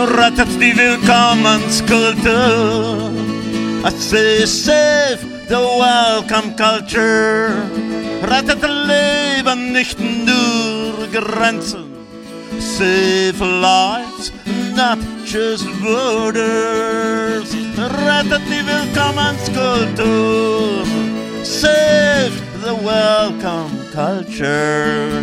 Rettet die Willkommenskultur. I say save the welcome culture. Rettet Leben, nicht nur Grenzen. Save lives, not just borders. Rettet die Willkommenskultur. Save the welcome culture.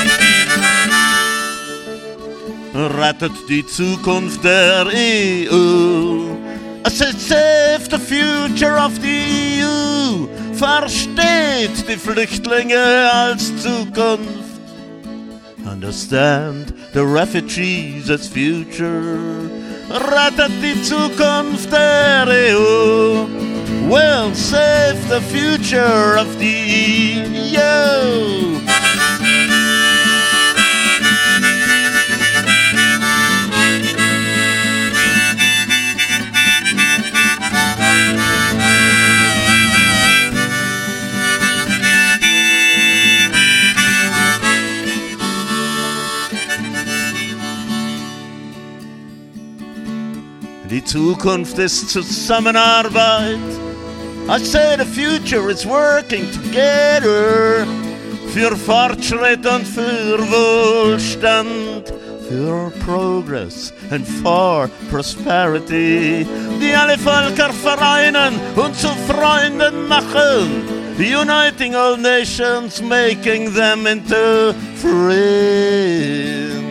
Rettet die Zukunft der EU. I said save the future of the EU. Versteht die Flüchtlinge als Zukunft. Understand the refugees as future. Rettet die Zukunft der EU. Will save the future of the EU. Die Zukunft ist Zusammenarbeit. I say the future is working together. Für Fortschritt und für Wohlstand. Für Progress and for Prosperity. Die alle Völker vereinen und zu Freunden machen. Uniting all nations, making them into friends.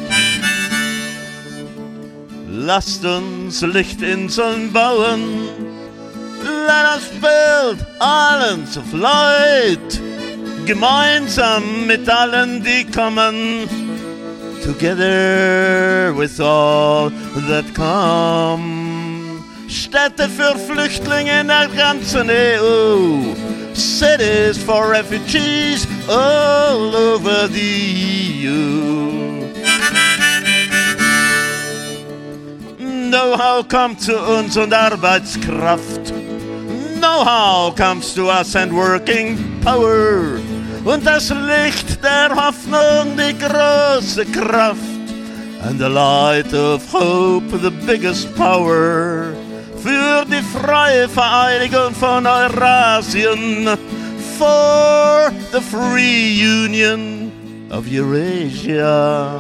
Lasst uns Lichtinseln bauen. Let us build islands of light. Gemeinsam mit allen, die kommen. Together with all that come. Städte für Flüchtlinge in der ganzen EU. Cities for refugees all over the EU. Know-how kommt zu uns und Arbeitskraft. Know-how comes to us and working power. Und das Licht der Hoffnung, die große Kraft. And the light of hope, the biggest power. Für die freie Vereinigung von Eurasien. For the free union of Eurasia.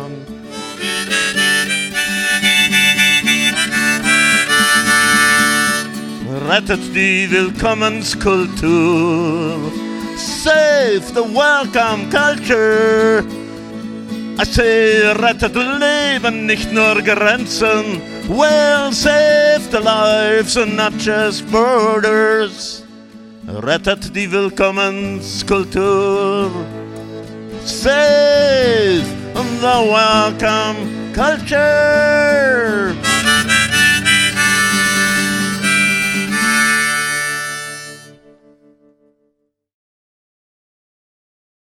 Rettet die Willkommenskultur. Save the welcome culture. I say, rettet Leben, nicht nur Grenzen. Well, save the lives and not just borders. Rettet die Willkommenskultur. Save the welcome culture.